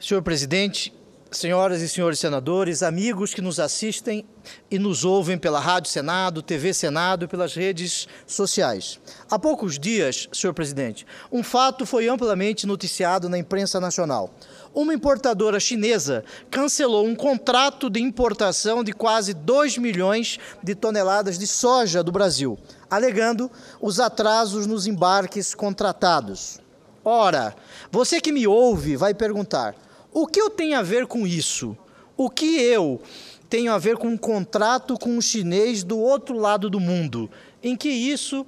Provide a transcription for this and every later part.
Senhor presidente, senhoras e senhores senadores, amigos que nos assistem e nos ouvem pela Rádio Senado, TV Senado e pelas redes sociais. Há poucos dias, senhor presidente, um fato foi amplamente noticiado na imprensa nacional. Uma importadora chinesa cancelou um contrato de importação de quase 2 milhões de toneladas de soja do Brasil, alegando os atrasos nos embarques contratados. Ora, você que me ouve vai perguntar: o que eu tenho a ver com isso? O que eu tenho a ver com um contrato com um chinês do outro lado do mundo? Em que isso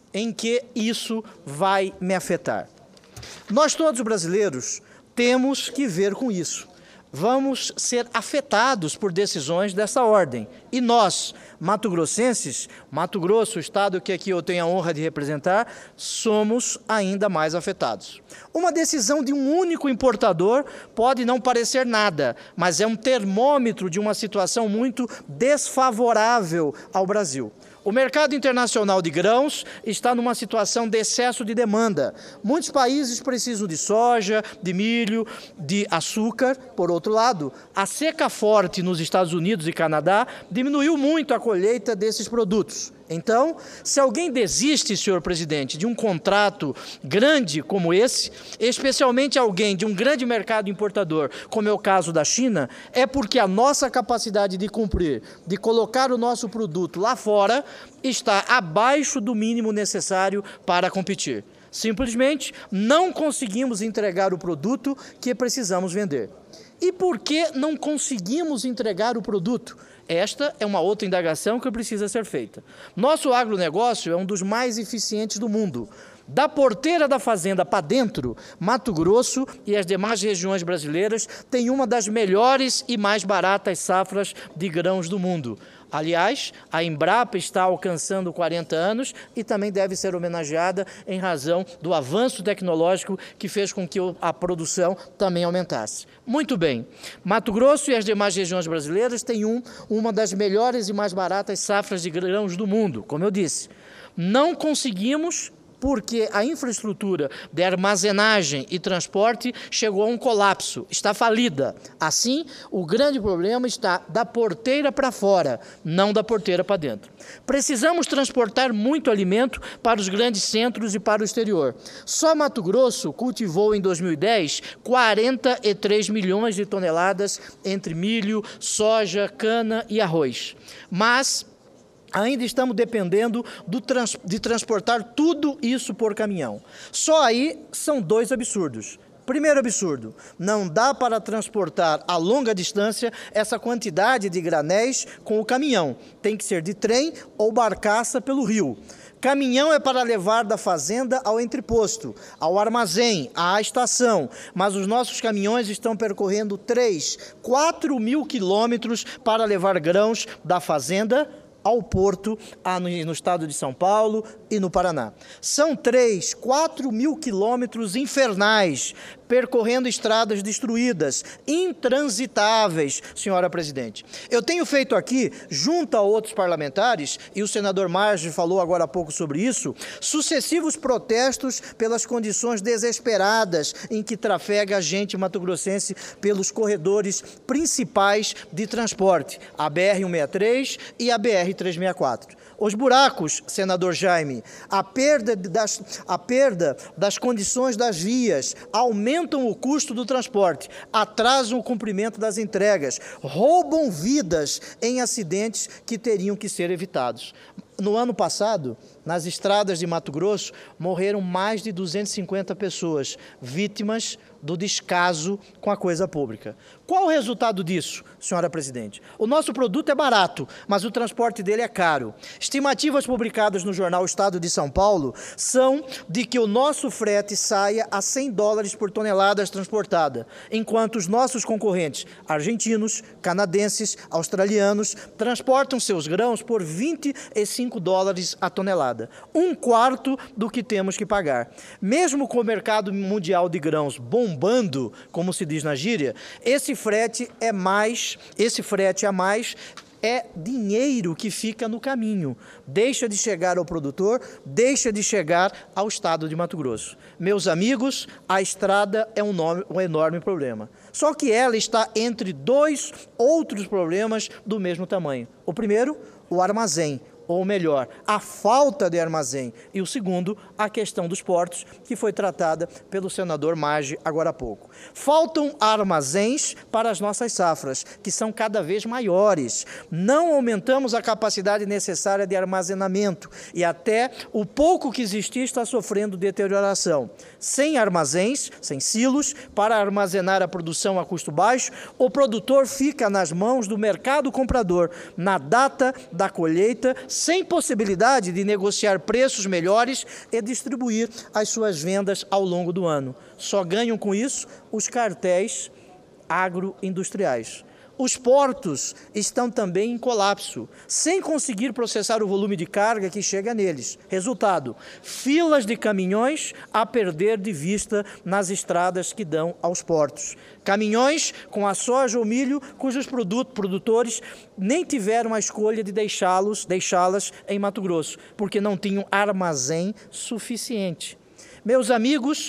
vai me afetar? Nós todos brasileiros temos que ver com isso. Vamos ser afetados por decisões dessa ordem. E nós, mato-grossenses, Mato Grosso, o estado que aqui eu tenho a honra de representar, somos ainda mais afetados. Uma decisão de um único importador pode não parecer nada, mas é um termômetro de uma situação muito desfavorável ao Brasil. O mercado internacional de grãos está numa situação de excesso de demanda. Muitos países precisam de soja, de milho, de açúcar. Por outro lado, a seca forte nos Estados Unidos e Canadá diminuiu muito a colheita desses produtos. Então, se alguém desiste, senhor presidente, de um contrato grande como esse, especialmente alguém de um grande mercado importador, como é o caso da China, é porque a nossa capacidade de cumprir, de colocar o nosso produto lá fora, está abaixo do mínimo necessário para competir. Simplesmente não conseguimos entregar o produto que precisamos vender. E por que não conseguimos entregar o produto? Esta é uma outra indagação que precisa ser feita. Nosso agronegócio é um dos mais eficientes do mundo. Da porteira da fazenda para dentro, Mato Grosso e as demais regiões brasileiras têm uma das melhores e mais baratas safras de grãos do mundo. Aliás, a Embrapa está alcançando 40 anos e também deve ser homenageada em razão do avanço tecnológico que fez com que a produção também aumentasse. Muito bem, Mato Grosso e as demais regiões brasileiras têm uma das melhores e mais baratas safras de grãos do mundo, como eu disse. Não conseguimos porque a infraestrutura de armazenagem e transporte chegou a um colapso, está falida. Assim, o grande problema está da porteira para fora, não da porteira para dentro. Precisamos transportar muito alimento para os grandes centros e para o exterior. Só Mato Grosso cultivou em 2010 43 milhões de toneladas entre milho, soja, cana e arroz. Mas ainda estamos dependendo de transportar tudo isso por caminhão. Só aí são dois absurdos. Primeiro absurdo, não dá para transportar a longa distância essa quantidade de granéis com o caminhão. Tem que ser de trem ou barcaça pelo rio. Caminhão é para levar da fazenda ao entreposto, ao armazém, à estação, mas os nossos caminhões estão percorrendo 4 mil quilômetros para levar grãos da fazenda ao porto, no estado de São Paulo e no Paraná. São 4 mil quilômetros infernais, percorrendo estradas destruídas, intransitáveis, senhora presidente. Eu tenho feito aqui, junto a outros parlamentares, e o senador Marge falou agora há pouco sobre isso, sucessivos protestos pelas condições desesperadas em que trafega a gente mato-grossense pelos corredores principais de transporte, a BR-163 e a BR-364. Os buracos, senador Jaime, a perda das condições das vias, aumentam o custo do transporte, atrasam o cumprimento das entregas, roubam vidas em acidentes que teriam que ser evitados. No ano passado, nas estradas de Mato Grosso, morreram mais de 250 pessoas, vítimas do descaso com a coisa pública. Qual o resultado disso, senhora presidente? O nosso produto é barato, mas o transporte dele é caro. Estimativas publicadas no jornal Estado de São Paulo são de que o nosso frete saia a $100 por tonelada transportada, enquanto os nossos concorrentes argentinos, canadenses, australianos transportam seus grãos por $25 a tonelada, um quarto do que temos que pagar. Mesmo com o mercado mundial de grãos bombando, como se diz na gíria, esse frete a mais é dinheiro que fica no caminho, deixa de chegar ao produtor, deixa de chegar ao estado de Mato Grosso. Meus amigos, a estrada é um enorme problema. Só que ela está entre dois outros problemas do mesmo tamanho. O primeiro, o armazém, ou melhor, a falta de armazém. E o segundo, a questão dos portos, que foi tratada pelo senador Maggi agora há pouco. Faltam armazéns para as nossas safras, que são cada vez maiores. Não aumentamos a capacidade necessária de armazenamento e até o pouco que existia está sofrendo deterioração. Sem armazéns, sem silos, para armazenar a produção a custo baixo, o produtor fica nas mãos do mercado comprador na data da colheita, sem possibilidade de negociar preços melhores e distribuir as suas vendas ao longo do ano. Só ganham com isso os cartéis agroindustriais. Os portos estão também em colapso, sem conseguir processar o volume de carga que chega neles. Resultado, filas de caminhões a perder de vista nas estradas que dão aos portos. Caminhões com a soja ou milho, cujos produtores nem tiveram a escolha de deixá-las em Mato Grosso, porque não tinham armazém suficiente. Meus amigos,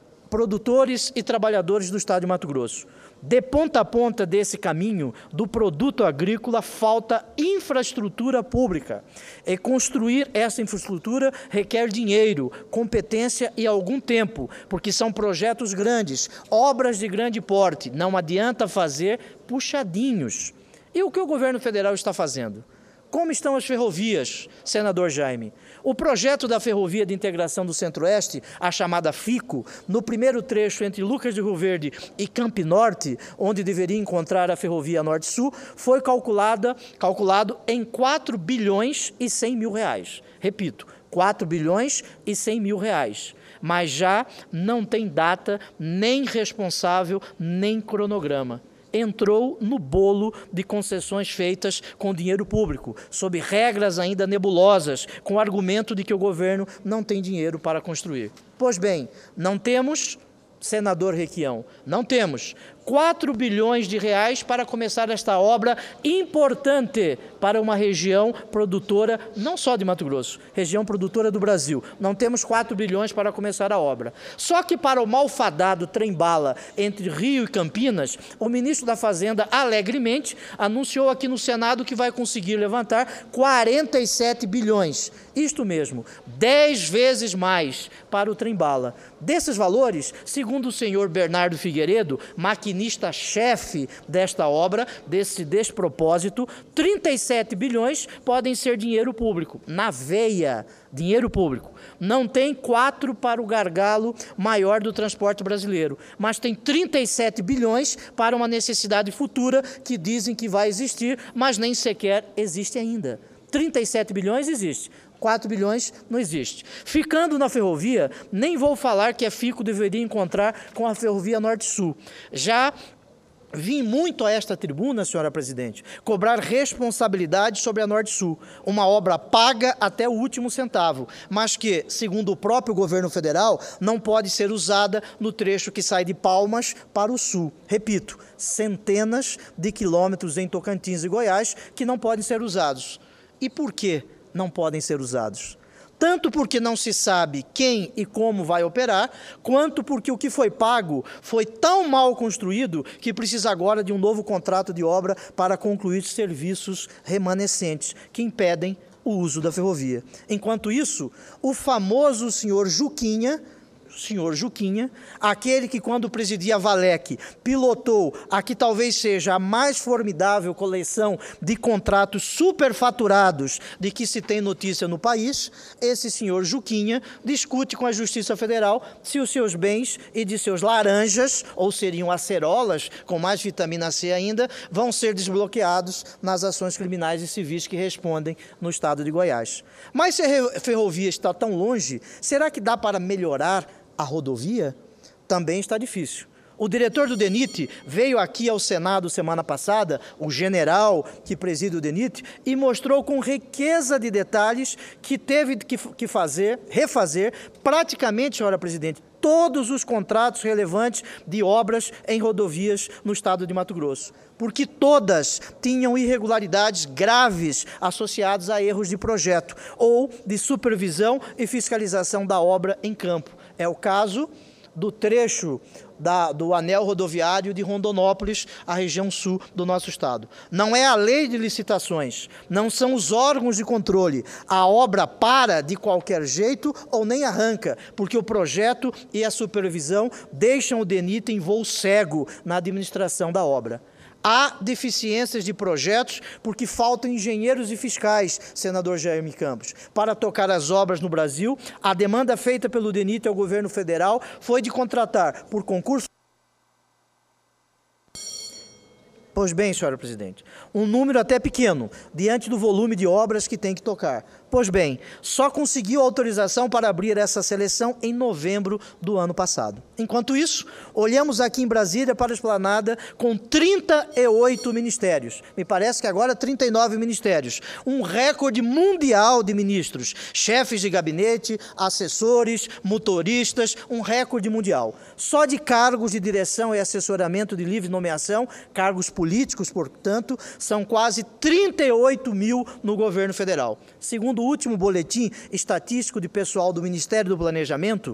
produtores e trabalhadores do estado de Mato Grosso, de ponta a ponta desse caminho do produto agrícola falta infraestrutura pública. E construir essa infraestrutura requer dinheiro, competência e algum tempo, porque são projetos grandes, obras de grande porte. Não adianta fazer puxadinhos. E o que o governo federal está fazendo? Como estão as ferrovias, senador Jaime? O projeto da Ferrovia de Integração do Centro-Oeste, a chamada FICO, no primeiro trecho entre Lucas de Rio Verde e Campo Norte, onde deveria encontrar a Ferrovia Norte-Sul, foi calculado em 4 bilhões e 100 mil reais. Repito, 4 bilhões e 100 mil reais. Mas já não tem data, nem responsável, nem cronograma. Entrou no bolo de concessões feitas com dinheiro público, sob regras ainda nebulosas, com o argumento de que o governo não tem dinheiro para construir. Pois bem, não temos, senador Requião, não temos 4 bilhões de reais para começar esta obra importante para uma região produtora, não só de Mato Grosso, região produtora do Brasil. Não temos 4 bilhões para começar a obra. Só que para o malfadado trem-bala entre Rio e Campinas, o ministro da Fazenda alegremente anunciou aqui no Senado que vai conseguir levantar 47 bilhões. Isto mesmo, 10 vezes mais para o trem-bala. Desses valores, segundo o senhor Bernardo Figueiredo, maquinista-chefe desta obra, desse despropósito, 37 bilhões podem ser dinheiro público, na veia, dinheiro público. Não tem 4 para o gargalo maior do transporte brasileiro, mas tem 37 bilhões para uma necessidade futura que dizem que vai existir, mas nem sequer existe ainda. 37 bilhões existe. 4 bilhões não existe. Ficando na ferrovia, nem vou falar que a FICO deveria encontrar com a Ferrovia Norte-Sul. Já vim muito a esta tribuna, senhora presidente, cobrar responsabilidade sobre a Norte-Sul, uma obra paga até o último centavo, mas que, segundo o próprio governo federal, não pode ser usada no trecho que sai de Palmas para o sul. Repito, centenas de quilômetros em Tocantins e Goiás que não podem ser usados. E por quê? Não podem ser usados. Tanto porque não se sabe quem e como vai operar, quanto porque o que foi pago foi tão mal construído que precisa agora de um novo contrato de obra para concluir serviços remanescentes que impedem o uso da ferrovia. Enquanto isso, o famoso senhor Juquinha, aquele que quando presidia a Valec pilotou a que talvez seja a mais formidável coleção de contratos superfaturados de que se tem notícia no país, esse senhor Juquinha discute com a Justiça Federal se os seus bens e de seus laranjas, ou seriam acerolas, com mais vitamina C ainda, vão ser desbloqueados nas ações criminais e civis que respondem no estado de Goiás. Mas se a ferrovia está tão longe, será que dá para melhorar a rodovia? Também está difícil. O diretor do DENIT veio aqui ao Senado semana passada, o general que preside o DENIT, e mostrou com riqueza de detalhes que teve que refazer praticamente, senhora presidente, todos os contratos relevantes de obras em rodovias no estado de Mato Grosso, porque todas tinham irregularidades graves associadas a erros de projeto ou de supervisão e fiscalização da obra em campo. É o caso do trecho do anel rodoviário de Rondonópolis, a região sul do nosso estado. Não é a lei de licitações, não são os órgãos de controle. A obra para de qualquer jeito ou nem arranca, porque o projeto e a supervisão deixam o DENIT em voo cego na administração da obra. Há deficiências de projetos porque faltam engenheiros e fiscais, senador Jaime Campos. Para tocar as obras no Brasil, a demanda feita pelo DENIT ao governo federal foi de contratar por concurso. Pois bem, senhora presidente, um número até pequeno, diante do volume de obras que tem que tocar. Pois bem, só conseguiu autorização para abrir essa seleção em novembro do ano passado. Enquanto isso, olhamos aqui em Brasília para a esplanada com 38 ministérios. Me parece que agora 39 ministérios. Um recorde mundial de ministros, chefes de gabinete, assessores, motoristas, um recorde mundial. Só de cargos de direção e assessoramento de livre nomeação, cargos políticos, portanto, são quase 38 mil no governo federal. Segundo o último boletim estatístico de pessoal do Ministério do Planejamento,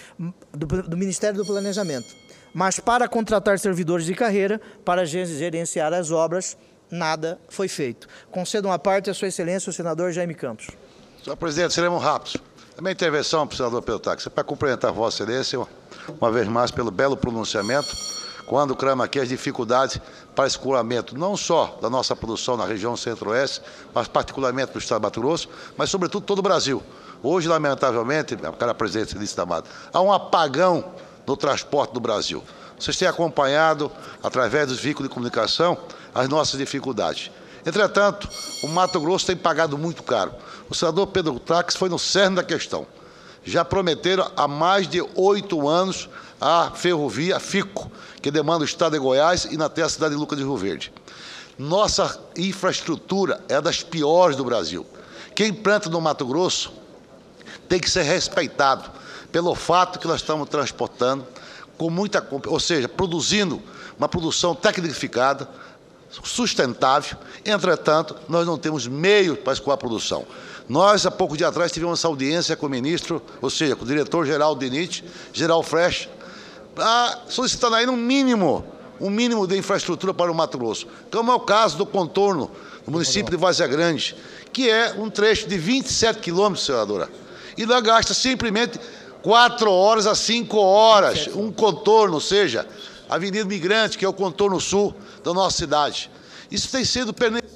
mas para contratar servidores de carreira, para gerenciar as obras, nada foi feito. Concedam a parte a sua excelência, o senador Jaime Campos. Senhor presidente, seremos rápidos. A minha intervenção, senador Pedro Táxi, é para cumprimentar vossa excelência, uma vez mais, pelo belo pronunciamento, quando clama aqui as dificuldades para escoamento, não só da nossa produção na região centro-oeste, mas particularmente do estado de Mato Grosso, mas sobretudo todo o Brasil. Hoje, lamentavelmente, cara presidente disse da Mata, há um apagão no transporte do Brasil. Vocês têm acompanhado, através dos veículos de comunicação, as nossas dificuldades. Entretanto, o Mato Grosso tem pagado muito caro. O senador Pedro Táxi foi no cerne da questão. Já prometeram há mais de 8 anos a ferrovia FICO, que demanda o estado de Goiás e até a cidade de Lucas de Rio Verde. Nossa infraestrutura é das piores do Brasil. Quem planta no Mato Grosso tem que ser respeitado pelo fato que nós estamos transportando com muita, ou seja, produzindo uma produção tecnificada, sustentável. Entretanto, nós não temos meios para escoar a produção. Nós, há pouco dia atrás, tivemos essa audiência com o ministro, ou seja, com o diretor-geral do DENIT, Geral Fresh, solicitando aí um mínimo de infraestrutura para o Mato Grosso, como é o caso do contorno do município de Várzea Grande, que é um trecho de 27 quilômetros, senadora, e lá gasta simplesmente 4 horas a 5 horas, um contorno, ou seja, a Avenida Migrante, que é o contorno sul da nossa cidade. Isso tem sido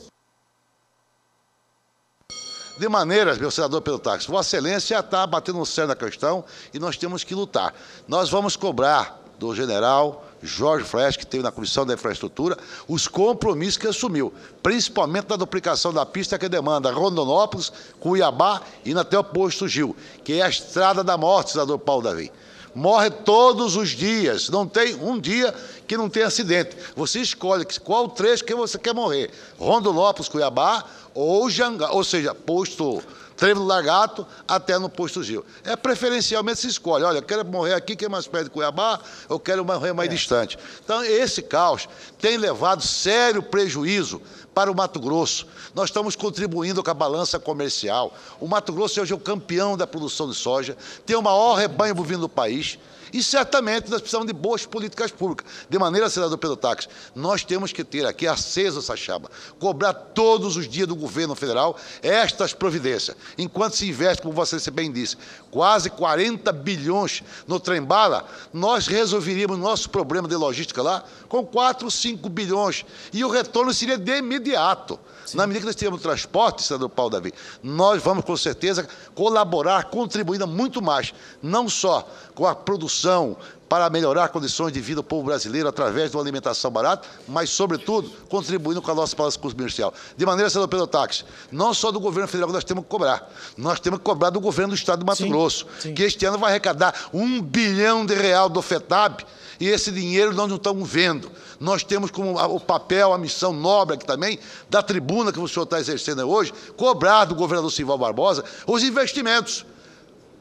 de maneira, meu senador Pedro Táxi, Vossa Excelência já está batendo no cerne da questão e nós temos que lutar. Nós vamos cobrar do general Jorge Fresh, que teve na Comissão da Infraestrutura, os compromissos que assumiu, principalmente na duplicação da pista que demanda Rondonópolis, Cuiabá e até o Posto Gil, que é a estrada da morte, senador Paulo Davi. Morre todos os dias, não tem um dia que não tem acidente. Você escolhe qual trecho que você quer morrer, Rondonópolis, Cuiabá ou Jangá, ou seja, posto Trevo do Lagarto até no Posto Gil. É preferencialmente se escolhe, olha, eu quero morrer aqui, que é mais perto de Cuiabá, eu quero morrer mais distante. Então, esse caos tem levado sério prejuízo para o Mato Grosso. Nós estamos contribuindo com a balança comercial. O Mato Grosso hoje é o campeão da produção de soja, tem o maior rebanho bovino do país, e certamente nós precisamos de boas políticas públicas. De maneira, senador Pedro Táxi, nós temos que ter aqui acesa essa chama, cobrar todos os dias do governo federal estas providências. Enquanto se investe, como você bem disse, quase 40 bilhões no trem-bala, nós resolveríamos o nosso problema de logística lá com 4, 5 bilhões. E o retorno seria de imediato. Sim. Na medida que nós temos transporte, senador Paulo Davi, nós vamos, com certeza, colaborar, contribuindo muito mais, não só com a produção para melhorar condições de vida do povo brasileiro através de uma alimentação barata, mas, sobretudo, contribuindo com a nossa balança comercial. De maneira, senador Pedro Táxi, não só do governo federal que nós temos que cobrar, nós temos que cobrar do governo do estado do Mato Grosso, que este ano vai arrecadar R$1 bilhão do FETAB, e esse dinheiro nós não estamos vendo. Nós temos como o papel, a missão nobre aqui também, da tribuna que o senhor está exercendo hoje, cobrar do governador Simval Barbosa os investimentos.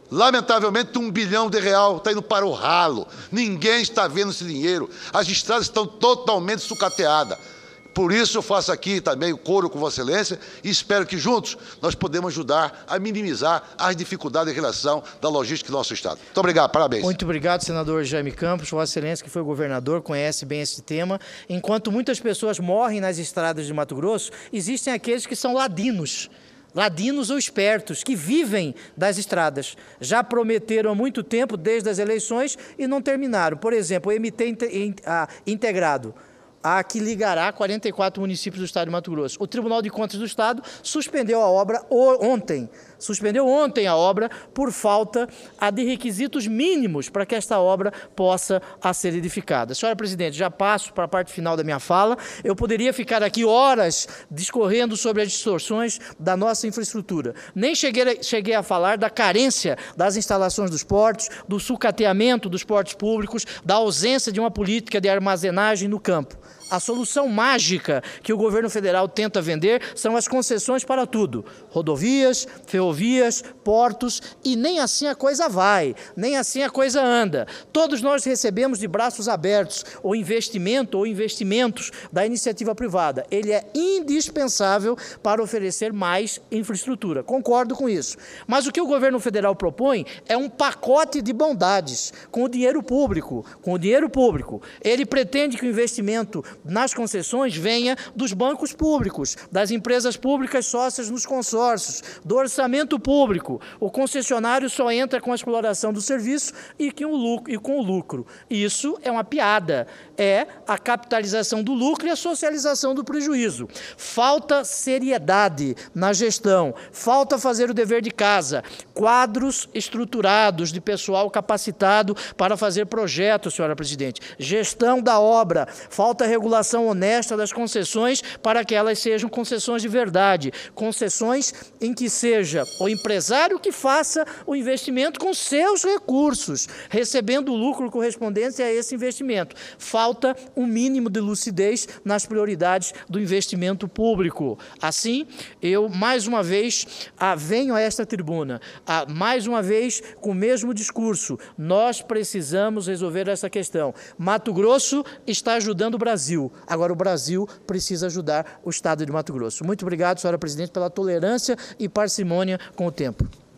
Lamentavelmente, R$1 bilhão está indo para o ralo. Ninguém está vendo esse dinheiro. As estradas estão totalmente sucateadas. Por isso eu faço aqui também o coro com Vossa Excelência e espero que juntos nós podemos ajudar a minimizar as dificuldades em relação da logística do nosso Estado. Muito obrigado, parabéns. Muito obrigado, senador Jaime Campos. Vossa Excelência, que foi governador, conhece bem esse tema. Enquanto muitas pessoas morrem nas estradas de Mato Grosso, existem aqueles que são ladinos ou espertos, que vivem das estradas. Já prometeram há muito tempo, desde as eleições, e não terminaram. Por exemplo, o MT integrado, que ligará 44 municípios do Estado de Mato Grosso. O Tribunal de Contas do Estado suspendeu a obra ontem. Suspendeu ontem a obra por falta de requisitos mínimos para que esta obra possa ser edificada. Senhora Presidente, já passo para a parte final da minha fala. Eu poderia ficar aqui horas discorrendo sobre as distorções da nossa infraestrutura. Nem cheguei a falar da carência das instalações dos portos, do sucateamento dos portos públicos, da ausência de uma política de armazenagem no campo. A solução mágica que o governo federal tenta vender são as concessões para tudo. Rodovias, ferrovias, portos, e nem assim a coisa vai, nem assim a coisa anda. Todos nós recebemos de braços abertos o investimento ou investimentos da iniciativa privada. Ele é indispensável para oferecer mais infraestrutura. Concordo com isso. Mas o que o governo federal propõe é um pacote de bondades com o dinheiro público. Ele pretende que o investimento nas concessões venha dos bancos públicos, das empresas públicas sócias nos consórcios, do orçamento público. O concessionário só entra com a exploração do serviço e com o lucro. Isso é uma piada. É a capitalização do lucro e a socialização do prejuízo. Falta seriedade na gestão, falta fazer o dever de casa, quadros estruturados de pessoal capacitado para fazer projetos, senhora Presidente, gestão da obra, falta regulação honesta das concessões para que elas sejam concessões de verdade, concessões em que seja o empresário que faça o investimento com seus recursos, recebendo o lucro correspondente a esse investimento. Falta um mínimo de lucidez nas prioridades do investimento público. Assim, eu mais uma vez venho a esta tribuna, mais uma vez com o mesmo discurso. Nós precisamos resolver essa questão. Mato Grosso está ajudando o Brasil. Agora o Brasil precisa ajudar o Estado de Mato Grosso. Muito obrigado, senhora Presidente, pela tolerância e parcimônia com o tempo.